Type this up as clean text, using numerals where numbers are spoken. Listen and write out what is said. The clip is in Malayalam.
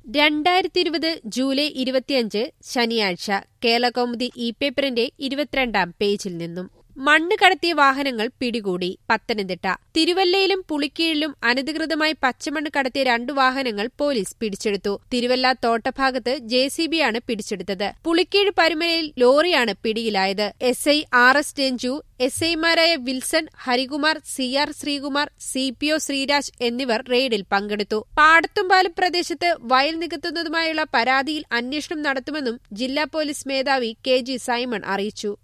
2020 ജൂലൈ 25 ശനിയാഴ്ച കേരളകൗമുദി പേപ്പറിന്റെ 22-ാം പേജിൽ നിന്നും മണ്ണ് കടത്തിയ വാഹനങ്ങൾ പിടികൂടി. പത്തനംതിട്ട തിരുവല്ലയിലും പുളിക്കീഴിലും അനധികൃതമായി പച്ചമണ്ണ് കടത്തിയ 2 വാഹനങ്ങൾ പോലീസ് പിടിച്ചെടുത്തു. തിരുവല്ല തോട്ടഭാഗത്ത് JCBയാണ് പിടിച്ചെടുത്തത്. പുളിക്കീഴ് പരുമലയിൽ ലോറിയാണ് പിടിയിലായത്. SI RS രഞ്ജു, SIമാരായ Wilson, Harikumar, CR Sreekumar, CPO Sreeraj എന്നിവർ റെയ്ഡിൽ പങ്കെടുത്തു. പാടത്തുംപാലം പ്രദേശത്ത് വയൽ നികത്തുന്നതുമായുള്ള പരാതിയിൽ അന്വേഷണം നടത്തുമെന്നും ജില്ലാ പോലീസ് മേധാവി KG സൈമൺ അറിയിച്ചു.